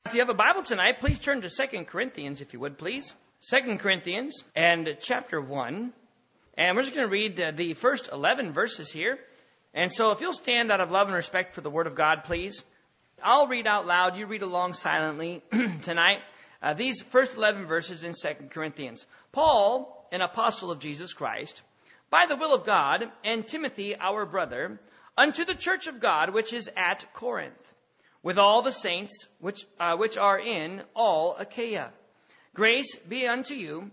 If you have a Bible tonight, please turn to 2 Corinthians, if you would, please. 2 Corinthians and chapter 1. And we're just going to read the first 11 verses here. And so if you'll stand out of love and respect for the Word of God, please. I'll read out loud. You read along silently tonight. These first 11 verses in 2 Corinthians. Paul, an apostle of Jesus Christ, by the will of God, and Timothy, our brother, unto the church of God which is at Corinth, with all the saints which are in all Achaia. Grace be to you,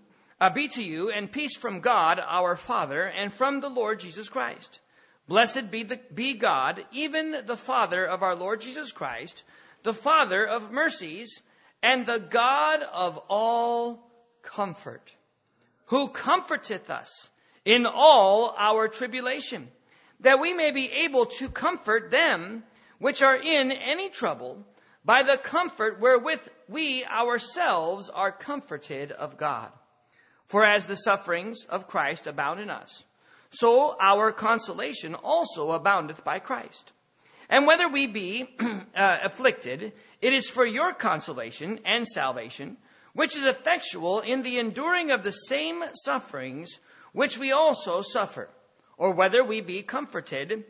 and peace from God our Father, and from the Lord Jesus Christ. Blessed be God, even the Father of our Lord Jesus Christ, the Father of mercies, and the God of all comfort, who comforteth us in all our tribulation, that we may be able to comfort them which are in any trouble, by the comfort wherewith we ourselves are comforted of God. For as the sufferings of Christ abound in us, so our consolation also aboundeth by Christ. And whether we be afflicted, it is for your consolation and salvation, which is effectual in the enduring of the same sufferings which we also suffer. Or whether we be comforted,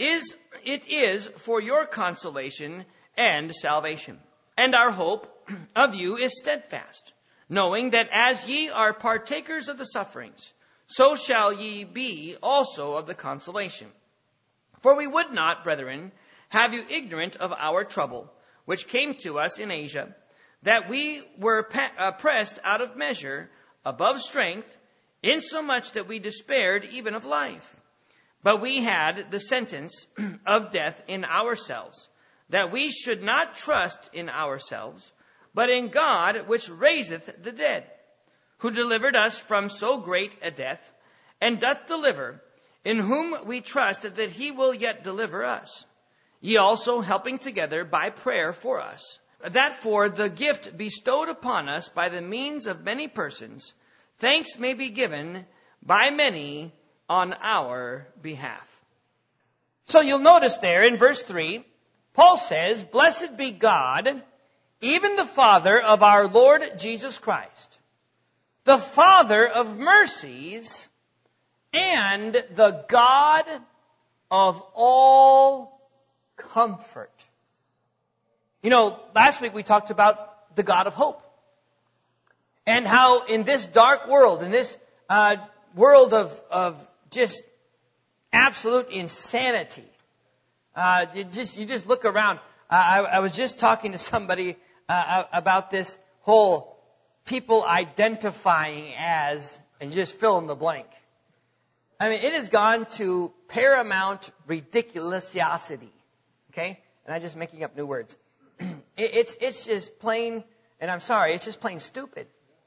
it is for your consolation and salvation. And our hope of you is steadfast, knowing that as ye are partakers of the sufferings, so shall ye be also of the consolation. For we would not, brethren, have you ignorant of our trouble, which came to us in Asia, that we were pressed out of measure, above strength, insomuch that we despaired even of life. But we had the sentence of death in ourselves, that we should not trust in ourselves, but in God which raiseth the dead, who delivered us from so great a death, and doth deliver, in whom we trust that he will yet deliver us. Ye also helping together by prayer for us, that for the gift bestowed upon us by the means of many persons, thanks may be given by many on our behalf. So you'll notice there in verse 3, Paul says, Blessed be God, even the Father of our Lord Jesus Christ, the Father of mercies, and the God of all comfort. You know, last week we talked about the God of hope. And how in this dark world, in this world of just absolute insanity, you just look around. I was just talking to somebody about this whole people identifying as, and just fill in the blank. I mean, it has gone to paramount ridiculosity. Okay? And I'm just making up new words. It's just plain, and I'm sorry, it's just plain stupid.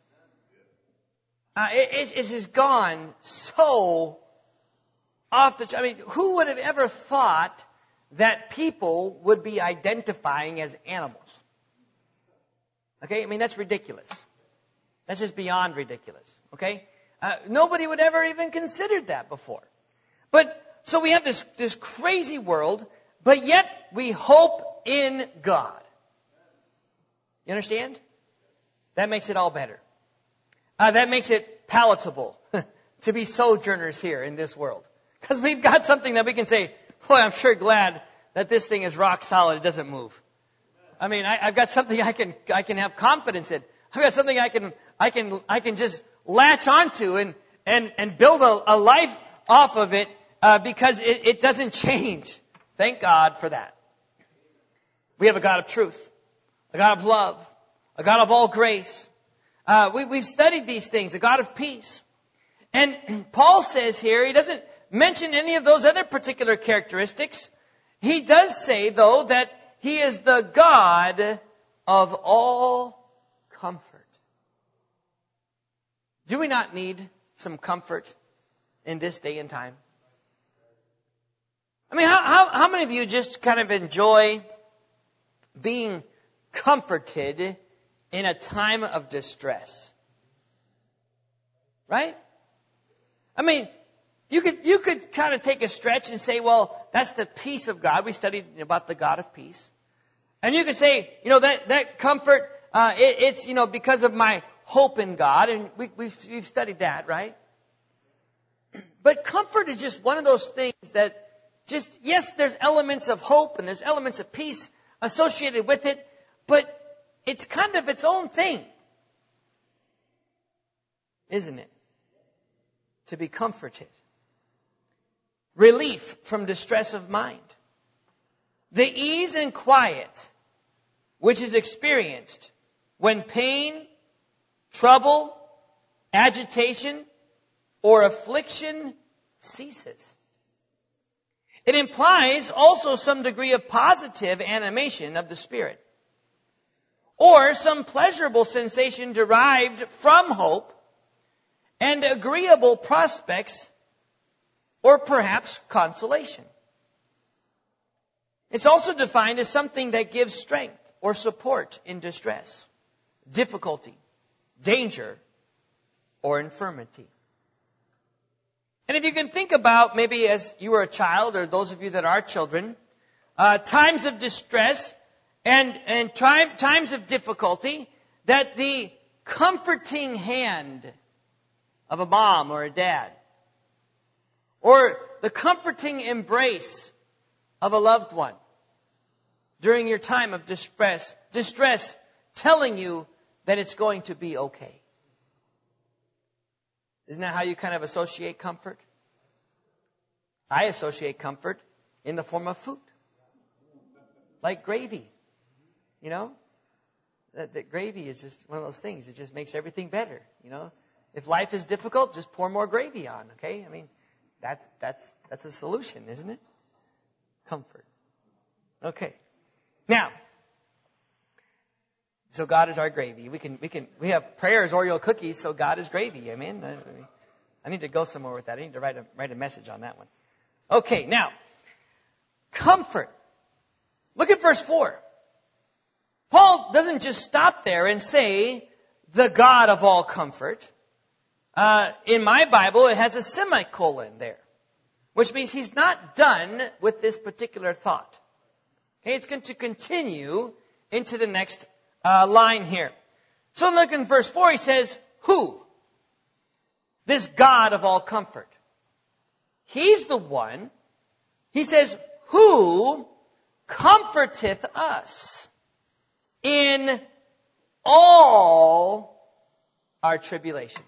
It's just gone so off the... I mean, who would have ever thought that people would be identifying as animals? Okay? I mean, that's ridiculous. That's just beyond ridiculous. Okay? Nobody would ever even considered that before. But, so we have this crazy world, but yet we hope in God. You understand? That makes it all better. That makes it palatable to be sojourners here in this world. Because we've got something that we can say, boy, I'm sure glad that this thing is rock solid. It doesn't move. I mean, I've got something I can have confidence in. I've got something I can just latch onto and build a life off of it because it doesn't change. Thank God for that. We have a God of truth, a God of love, a God of all grace. We've studied these things, a God of peace. And Paul says here, he doesn't mention any of those other particular characteristics. He does say, though, that he is the God of all comfort. Do we not need some comfort in this day and time? I mean, how many of you just kind of enjoy being comforted in a time of distress? Right? I mean, you could kind of take a stretch and say, well, that's the peace of God. We studied about the God of peace. And you could say, that comfort, it's, because of my hope in God. And we've studied that, right? But comfort is just one of those things that just, yes, there's elements of hope and there's elements of peace associated with it, but it's kind of its own thing. Isn't it? To be comforted. Relief from distress of mind. The ease and quiet which is experienced when pain, trouble, agitation, or affliction ceases. It implies also some degree of positive animation of the spirit, or some pleasurable sensation derived from hope and agreeable prospects, or perhaps consolation. It's also defined as something that gives strength or support in distress, difficulty, danger, or infirmity. And if you can think about, maybe as you were a child, or those of you that are children, times of distress and times of difficulty, that the comforting hand of a mom or a dad, or the comforting embrace of a loved one during your time of distress telling you that it's going to be okay. Isn't that how you kind of associate comfort? I associate comfort in the form of food. Like gravy. That gravy is just one of those things. It just makes everything better. If life is difficult, just pour more gravy on, okay? I mean, that's a solution, isn't it? Comfort. Okay. Now, so God is our gravy. We have prayer as Oreo cookies, so God is gravy. Amen. I need to go somewhere with that. I need to write a message on that one. Okay, now, comfort. Look at verse 4. Paul doesn't just stop there and say, the God of all comfort. In my Bible, it has a semicolon there, which means he's not done with this particular thought. Okay, it's going to continue into the next line here. So look in verse 4, he says, who? This God of all comfort. He's the one, he says, who comforteth us in all our tribulation.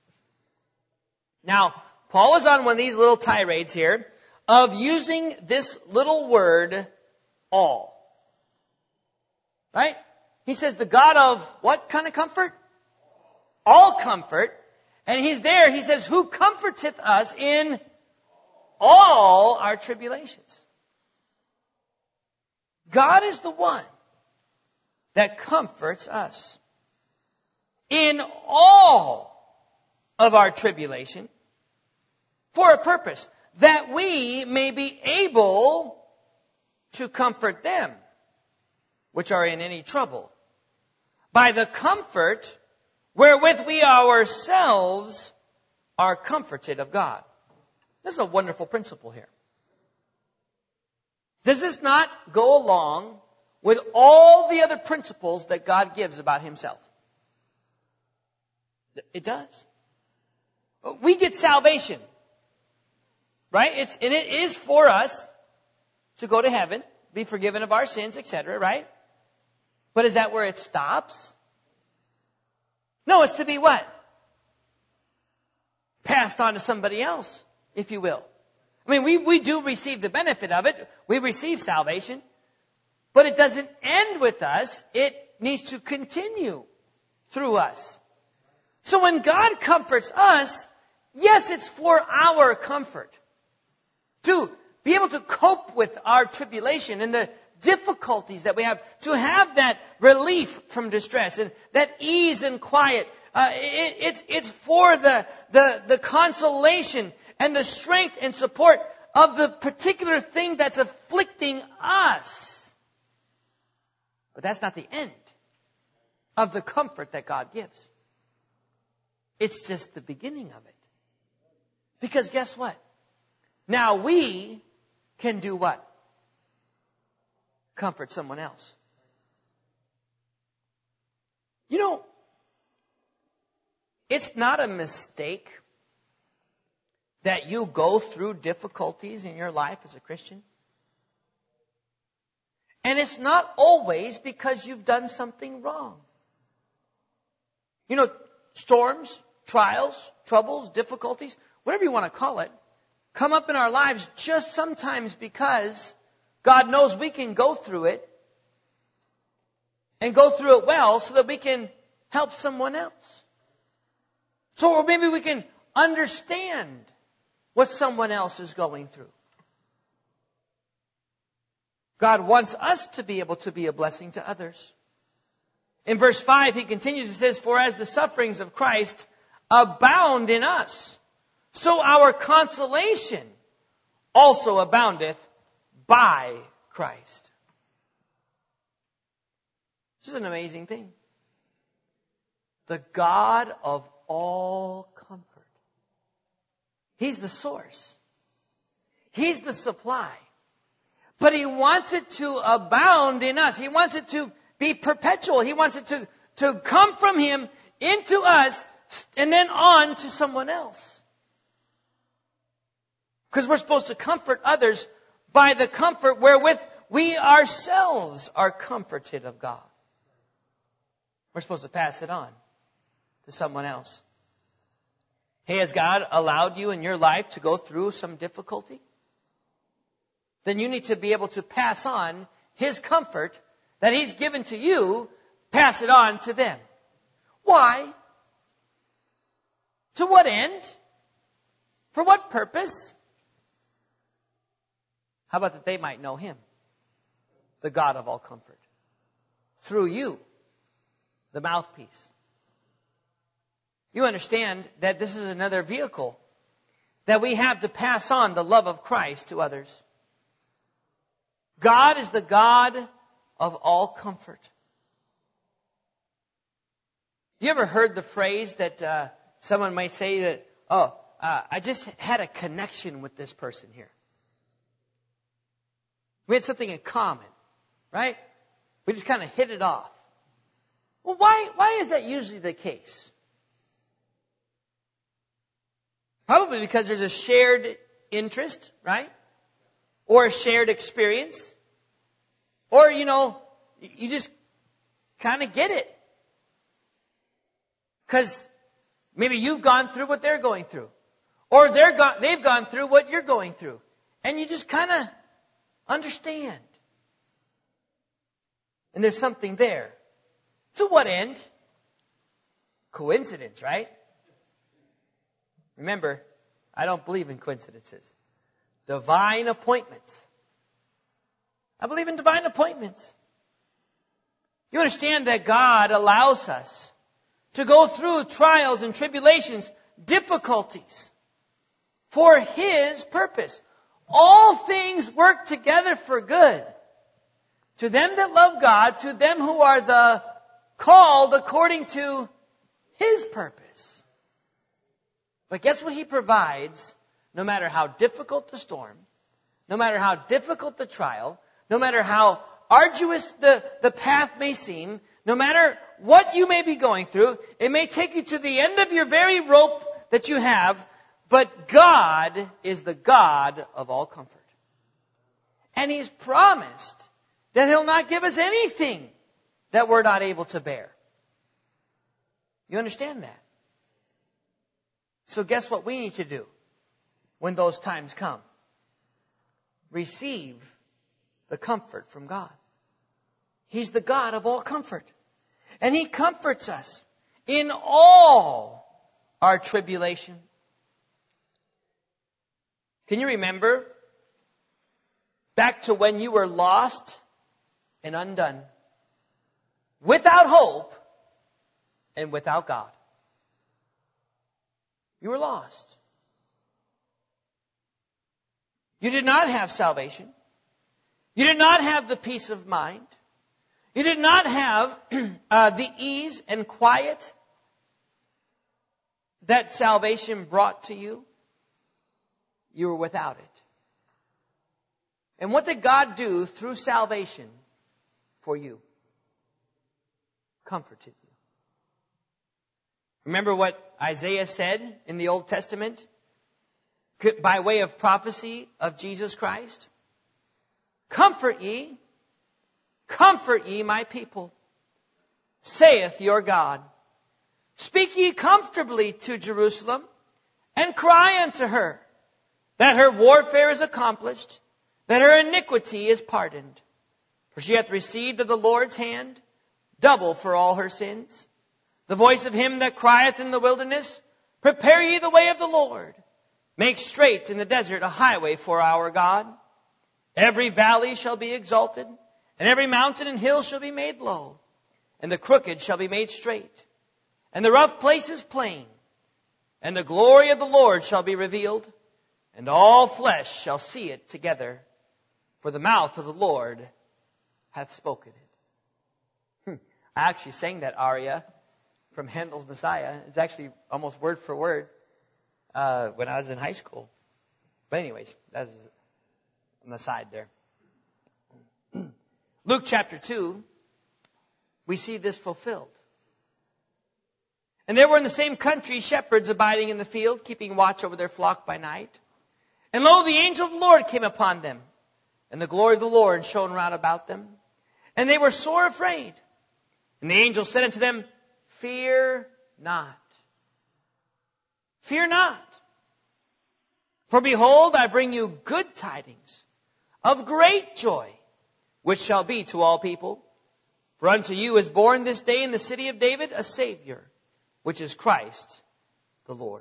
Now, Paul is on one of these little tirades here of using this little word, all. Right? He says the God of what kind of comfort? All comfort. And he's there, he says, who comforteth us in all our tribulations. God is the one that comforts us in all of our tribulation for a purpose, that we may be able to comfort them which are in any trouble by the comfort wherewith we ourselves are comforted of God. This is a wonderful principle here. Does this not go along with all the other principles that God gives about himself? It does. We get salvation, right? And it is for us to go to heaven, be forgiven of our sins, etc., right? But is that where it stops? No, it's to be what? Passed on to somebody else, if you will. I mean, we do receive the benefit of it. We receive salvation. But it doesn't end with us. It needs to continue through us. So when God comforts us, yes, it's for our comfort. To be able to cope with our tribulation and the difficulties that we have, to have that relief from distress and that ease and quiet. It's for the consolation and the strength and support of the particular thing that's afflicting us. But that's not the end of the comfort that God gives. It's just the beginning of it. Because guess what? Now we can do what? Comfort someone else. You know, it's not a mistake that you go through difficulties in your life as a Christian. And it's not always because you've done something wrong. You know, storms, trials, troubles, difficulties, whatever you want to call it, come up in our lives just sometimes because God knows we can go through it and go through it well so that we can help someone else. So or maybe we can understand what someone else is going through. God wants us to be able to be a blessing to others. In verse 5, he continues, it says, "For as the sufferings of Christ abound in us, so our consolation also aboundeth by Christ." This is an amazing thing. The God of all comfort. He's the source. He's the supply. But He wants it to abound in us. He wants it to be perpetual. He wants it to come from Him into us and then on to someone else. Because we're supposed to comfort others by the comfort wherewith we ourselves are comforted of God. We're supposed to pass it on to someone else. Hey, has God allowed you in your life to go through some difficulty? Then you need to be able to pass on His comfort that He's given to you, pass it on to them. Why? To what end? For what purpose? How about that they might know Him, the God of all comfort, through you, the mouthpiece. You understand that this is another vehicle that we have to pass on the love of Christ to others. God is the God of all comfort. You ever heard the phrase that someone might say that, I just had a connection with this person here. We had something in common, right? We just kind of hit it off. Well, why is that usually the case? Probably because there's a shared interest, right? Or a shared experience. Or, you just kind of get it. Because maybe you've gone through what they're going through. Or they've gone through what you're going through. And you just kind of understand. And there's something there. To what end? Coincidence, right? Remember, I don't believe in coincidences. Divine appointments. I believe in divine appointments. You understand that God allows us to go through trials and tribulations, difficulties, for His purpose. All things work together for good. To them that love God, to them who are the called according to His purpose. But guess what He provides, no matter how difficult the storm, no matter how difficult the trial, no matter how arduous the path may seem, no matter what you may be going through, it may take you to the end of your very rope that you have, but God is the God of all comfort. And He's promised that He'll not give us anything that we're not able to bear. You understand that? So guess what we need to do when those times come? Receive the comfort from God. He's the God of all comfort. And He comforts us in all our tribulation. Can you remember back to when you were lost and undone, without hope and without God? You were lost. You did not have salvation. You did not have the peace of mind. You did not have the ease and quiet that salvation brought to you. You were without it. And what did God do through salvation for you? Comforted you. Remember what Isaiah said in the Old Testament by way of prophecy of Jesus Christ? Comfort ye my people, saith your God. Speak ye comfortably to Jerusalem, and cry unto her, that her warfare is accomplished, that her iniquity is pardoned. For she hath received of the Lord's hand double for all her sins. The voice of him that crieth in the wilderness, prepare ye the way of the Lord. Make straight in the desert a highway for our God. Every valley shall be exalted, and every mountain and hill shall be made low, and the crooked shall be made straight, and the rough places plain. And the glory of the Lord shall be revealed, and all flesh shall see it together, for the mouth of the Lord hath spoken it. I actually sang that aria from Handel's Messiah. It's actually almost word for word when I was in high school. But anyways, that's on the side there. Luke chapter 2, we see this fulfilled. And there were in the same country shepherds abiding in the field, keeping watch over their flock by night. And lo, the angel of the Lord came upon them, and the glory of the Lord shone round about them. And they were sore afraid. And the angel said unto them, Fear not. Fear not. For behold, I bring you good tidings of great joy, which shall be to all people. For unto you is born this day in the city of David a Savior, which is Christ the Lord.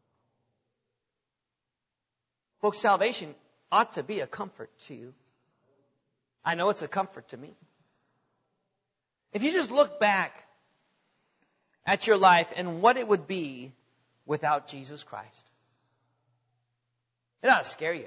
Folks, salvation ought to be a comfort to you. I know it's a comfort to me. If you just look back at your life and what it would be without Jesus Christ, it ought to scare you.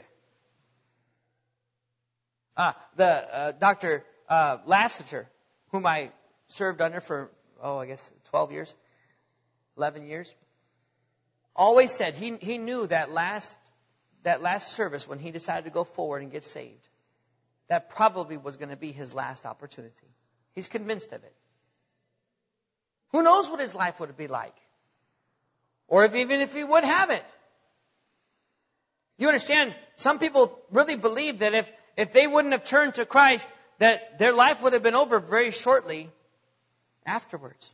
Dr. Lassiter, whom I served under for, 12 years, 11 years, always said he knew that last service when he decided to go forward and get saved, that probably was going to be his last opportunity. He's convinced of it. Who knows what his life would be like? Or even if he would have it. You understand, some people really believe that if they wouldn't have turned to Christ, that their life would have been over very shortly afterwards.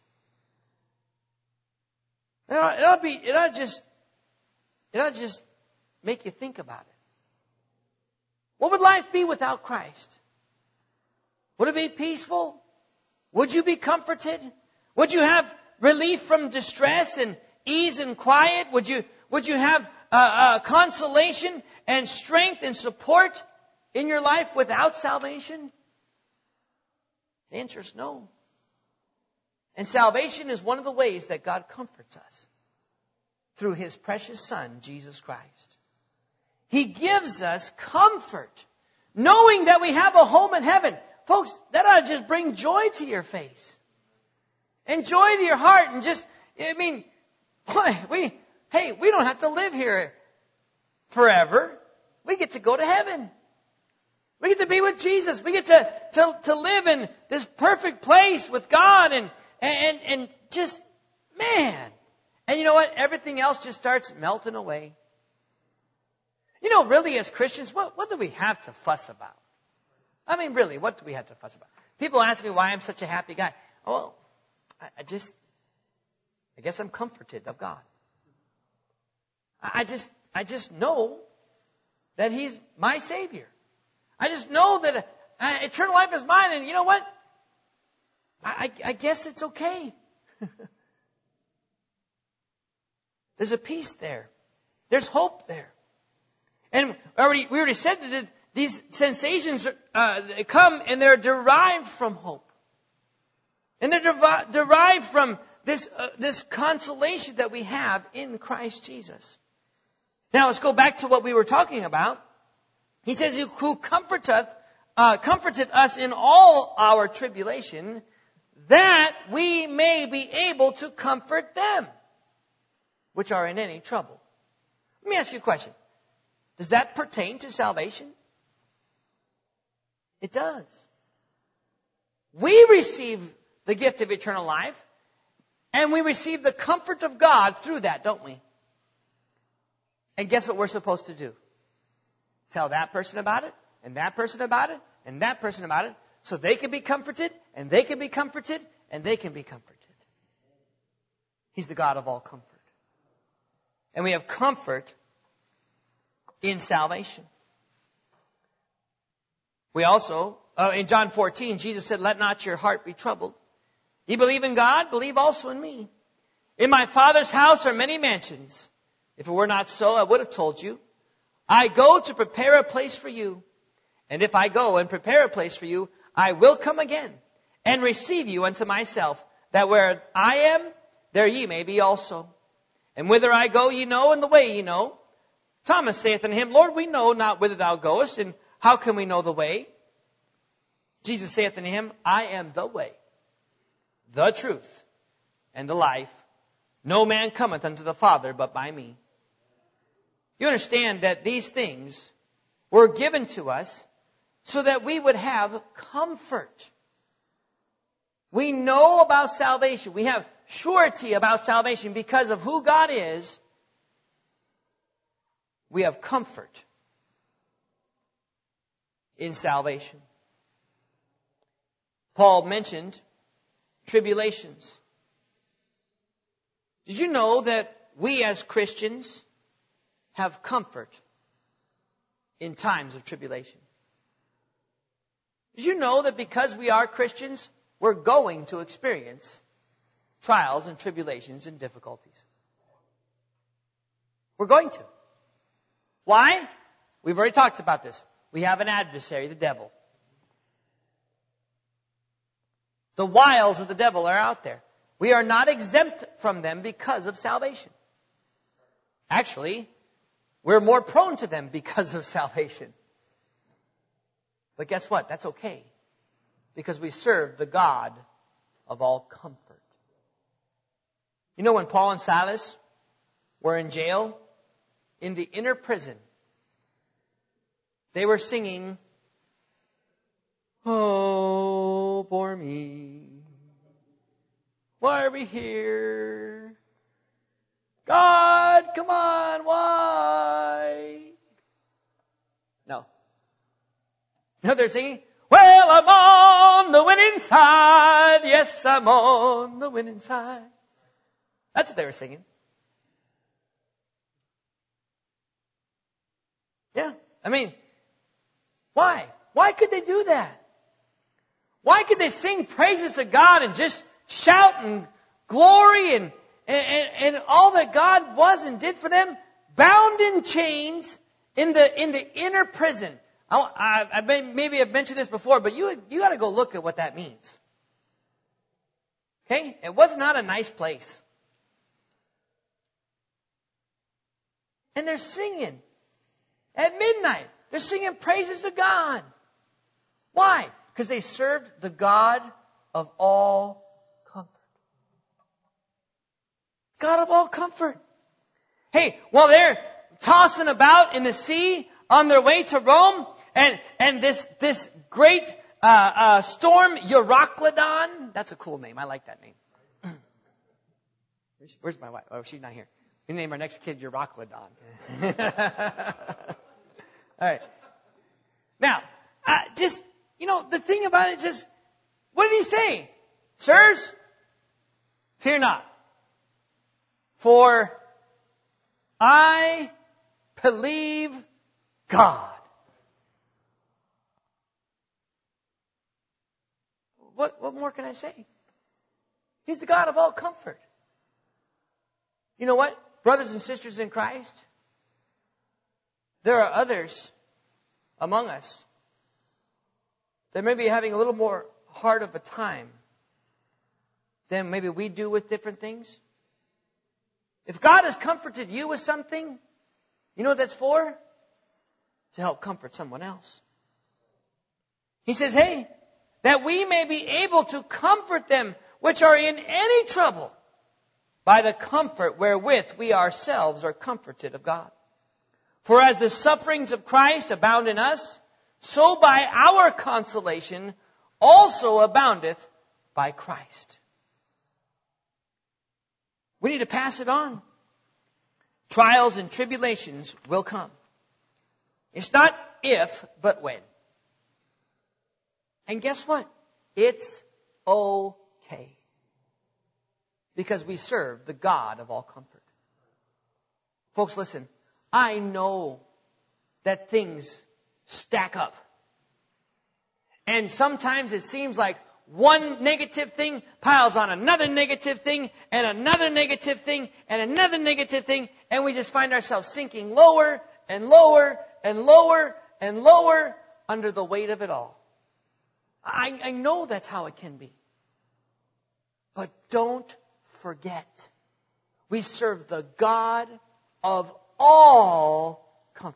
It ought to just make you think about it. What would life be without Christ? Would it be peaceful? Would you be comforted? Would you have relief from distress and ease and quiet? Would you have consolation and strength and support in your life without salvation? The answer is no. And salvation is one of the ways that God comforts us through His precious Son, Jesus Christ. He gives us comfort, knowing that we have a home in heaven. Folks, that ought to just bring joy to your face and joy to your heart. And we don't have to live here forever. We get to go to heaven. We get to be with Jesus. We get to live in this perfect place with God and just, man. And you know what? Everything else just starts melting away. You know, really as Christians, what do we have to fuss about? I mean, really, what do we have to fuss about? People ask me why I'm such a happy guy. Oh, I guess I'm comforted of God. I just know that He's my Savior. I just know that eternal life is mine, and you know what? I guess it's okay. There's a peace there. There's hope there. And we already said that these sensations come and they're derived from hope. And they're derived from this consolation that we have in Christ Jesus. Now let's go back to what we were talking about. He says, who comforted us in all our tribulation, that we may be able to comfort them which are in any trouble. Let me ask you a question. Does that pertain to salvation? It does. We receive the gift of eternal life And we receive the comfort of God through that, don't we? And guess what we're supposed to do? Tell that person about it, and that person about it, and that person about it, so they can be comforted, and they can be comforted, and they can be comforted. He's the God of all comfort. And we have comfort in salvation. We also, in John 14, Jesus said, "Let not your heart be troubled. You believe in God, believe also in me. In my Father's house are many mansions. If it were not so, I would have told you. I go to prepare a place for you. And if I go and prepare a place for you, I will come again and receive you unto myself, that where I am, there ye may be also. And whither I go ye know, and the way ye know." Thomas saith unto him, "Lord, we know not whither thou goest, and how can we know the way?" Jesus saith unto him, "I am the way, the truth, and the life. No man cometh unto the Father but by me." You understand that these things were given to us so that we would have comfort. We know about salvation. We have surety about salvation because of who God is. We have comfort in salvation. Paul mentioned tribulations. Did you know that we as Christians have comfort in times of tribulation? Did you know that because we are Christians, we're going to experience trials and tribulations and difficulties? We're going to. Why? We've already talked about this. We have an adversary, the devil. The wiles of the devil are out there. We are not exempt from them because of salvation. Actually, we're more prone to them because of salvation. But guess what? That's okay. Because we serve the God of all comfort. You know when Paul and Silas were in jail, in the inner prison, they were singing, "Oh, poor me. Why are we here? God, come on, why?" No. No, they're singing, "Well, I'm on the winning side. Yes, I'm on the winning side." That's what they were singing. Yeah. I mean, why? Why could they do that? Why could they sing praises to God and just shout and glory and all that God was and did for them, bound in chains in the inner prison? I maybe have mentioned this before, but you got to go look at what that means. Okay? It was not a nice place. And they're singing at midnight. They're singing praises to God. Why? Because they served the God of all comfort. God of all comfort. Hey, while they're tossing about in the sea on their way to Rome, and this great storm, Euroclydon, that's a cool name. I like that name. Where's my wife? Oh, she's not here. We name our next kid Euroclydon. All right. Now, the thing about it, just, what did he say? "Sirs, fear not, for I believe God." What more can I say? He's the God of all comfort. You know what? Brothers and sisters in Christ, there are others among us that may be having a little more hard of a time than maybe we do with different things. If God has comforted you with something, you know what that's for? To help comfort someone else. He says, hey, that we may be able to comfort them which are in any trouble by the comfort wherewith we ourselves are comforted of God. For as the sufferings of Christ abound in us, so by our consolation also aboundeth by Christ. We need to pass it on. Trials and tribulations will come. It's not if, but when. And guess what? It's okay. Because we serve the God of all comfort. Folks, listen. I know that things stack up. And sometimes it seems like one negative thing piles on another negative thing and another negative thing and another negative thing, and we just find ourselves sinking lower and lower and lower and lower under the weight of it all. I know that's how it can be. But don't forget, we serve the God of all comfort.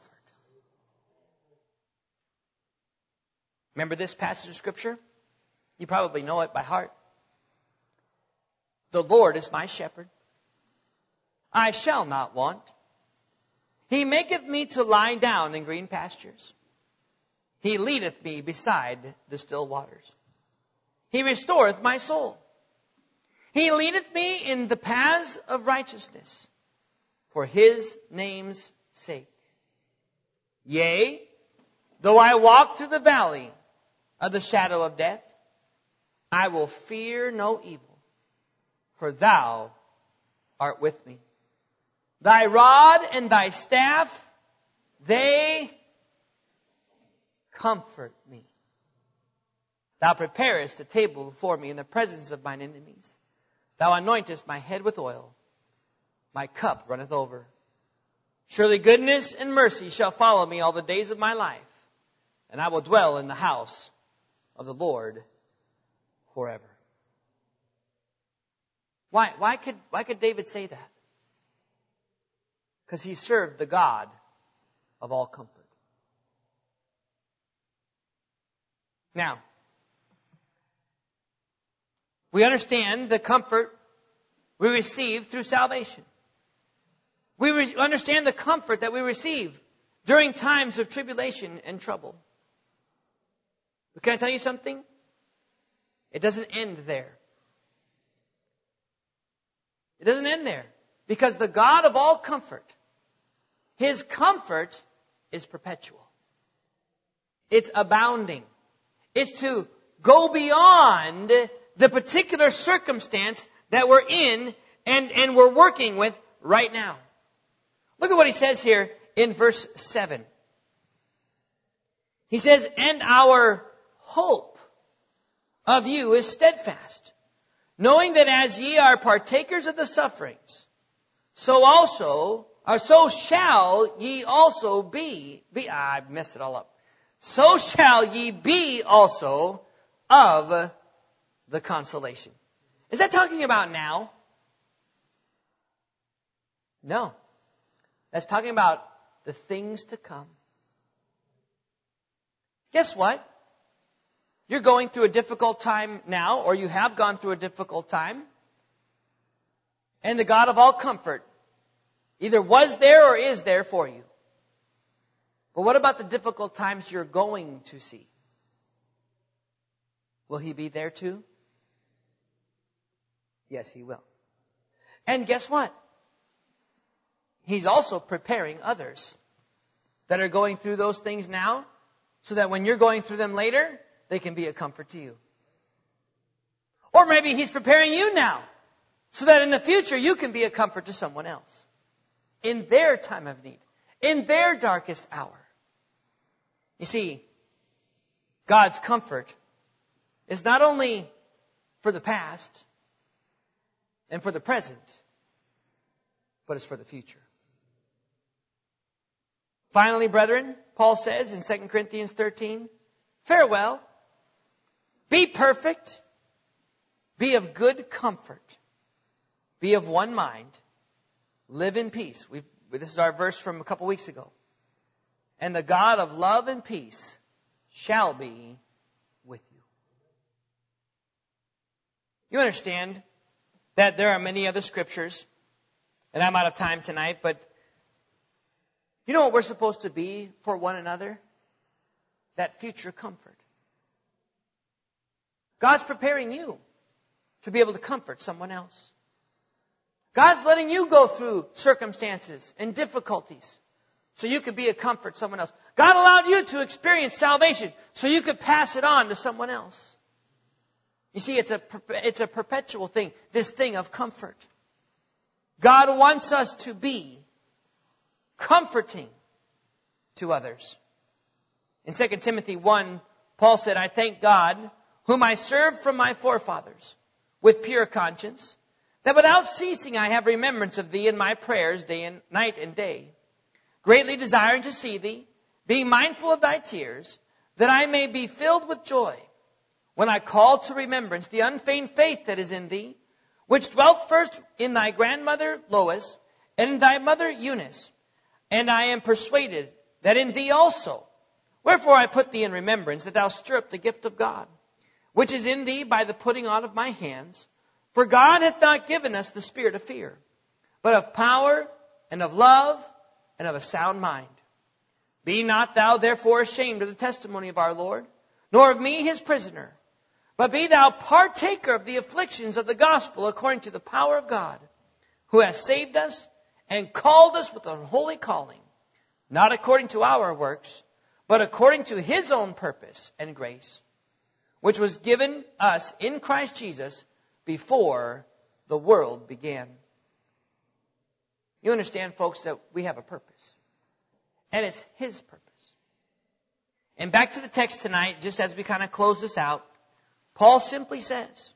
Remember this passage of Scripture? You probably know it by heart. The Lord is my shepherd. I shall not want. He maketh me to lie down in green pastures. He leadeth me beside the still waters. He restoreth my soul. He leadeth me in the paths of righteousness for his name's sake. Yea, though I walk through the valley of the shadow of death, I will fear no evil, for thou art with me. Thy rod and thy staff, they comfort me. Thou preparest a table before me in the presence of mine enemies. Thou anointest my head with oil. My cup runneth over. Surely goodness and mercy shall follow me all the days of my life, and I will dwell in the house of the Lord forever. Why could David say that? Because he served the God of all comfort. Now, we understand the comfort we receive through salvation. We understand the comfort that we receive during times of tribulation and trouble. But can I tell you something? It doesn't end there. It doesn't end there. Because the God of all comfort, his comfort is perpetual. It's abounding. It's to go beyond the particular circumstance that we're in and we're working with right now. Look at what he says here in verse 7. He says, and our hope of you is steadfast, knowing that as ye are partakers of the sufferings, so shall ye also be. I messed it all up. So shall ye be also of the consolation. Is that talking about now? No. That's talking about the things to come. Guess what? You're going through a difficult time now, or you have gone through a difficult time. And the God of all comfort either was there or is there for you. But what about the difficult times you're going to see? Will he be there too? Yes, he will. And guess what? He's also preparing others that are going through those things now, so that when you're going through them later, they can be a comfort to you. Or maybe he's preparing you now, so that in the future you can be a comfort to someone else. In their time of need. In their darkest hour. You see, God's comfort is not only for the past and for the present, but it's for the future. Finally, brethren, Paul says in 2 Corinthians 13, farewell, be perfect, be of good comfort, be of one mind, live in peace. This is our verse from a couple weeks ago. And the God of love and peace shall be with you. You understand that there are many other scriptures, and I'm out of time tonight, but you know what we're supposed to be for one another? That future comfort. God's preparing you to be able to comfort someone else. God's letting you go through circumstances and difficulties so you could be a comfort to someone else. God allowed you to experience salvation so you could pass it on to someone else. You see, it's a perpetual thing, this thing of comfort. God wants us to be comforting to others. In 2 Timothy 1, Paul said, I thank God, whom I served from my forefathers, with pure conscience, that without ceasing I have remembrance of thee in my prayers night and day, greatly desiring to see thee, being mindful of thy tears, that I may be filled with joy, when I call to remembrance the unfeigned faith that is in thee, which dwelt first in thy grandmother Lois, and in thy mother Eunice, and I am persuaded that in thee also. Wherefore I put thee in remembrance, that thou stir up the gift of God, which is in thee by the putting on of my hands. For God hath not given us the spirit of fear, but of power, and of love, and of a sound mind. Be not thou therefore ashamed of the testimony of our Lord, nor of me his prisoner, but be thou partaker of the afflictions of the gospel according to the power of God, who has saved us and called us with an holy calling, not according to our works, but according to his own purpose and grace, which was given us in Christ Jesus before the world began. You understand, folks, that we have a purpose, and it's his purpose. And back to the text tonight, just as we kind of close this out, Paul simply says,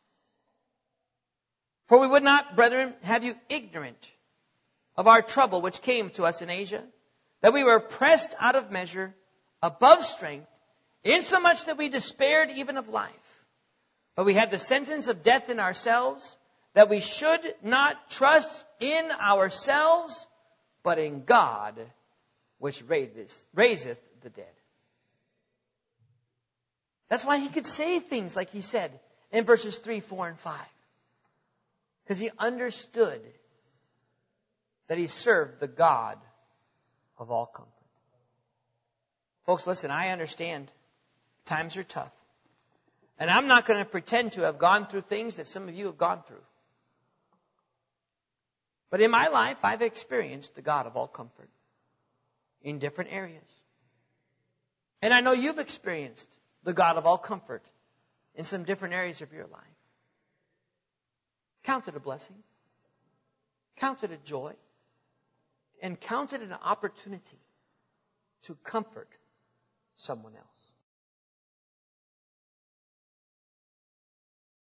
for we would not, brethren, have you ignorant of our trouble which came to us in Asia, that we were pressed out of measure, above strength, insomuch that we despaired even of life. But we had the sentence of death in ourselves, that we should not trust in ourselves, but in God, which raiseth the dead. That's why he could say things like he said in verses 3, 4, and 5. Because he understood that he served the God of all comfort. Folks, listen, I understand times are tough. And I'm not going to pretend to have gone through things that some of you have gone through. But in my life, I've experienced the God of all comfort in different areas. And I know you've experienced the God of all comfort in some different areas of your life. Count it a blessing. Count it a joy. And count it an opportunity to comfort someone else.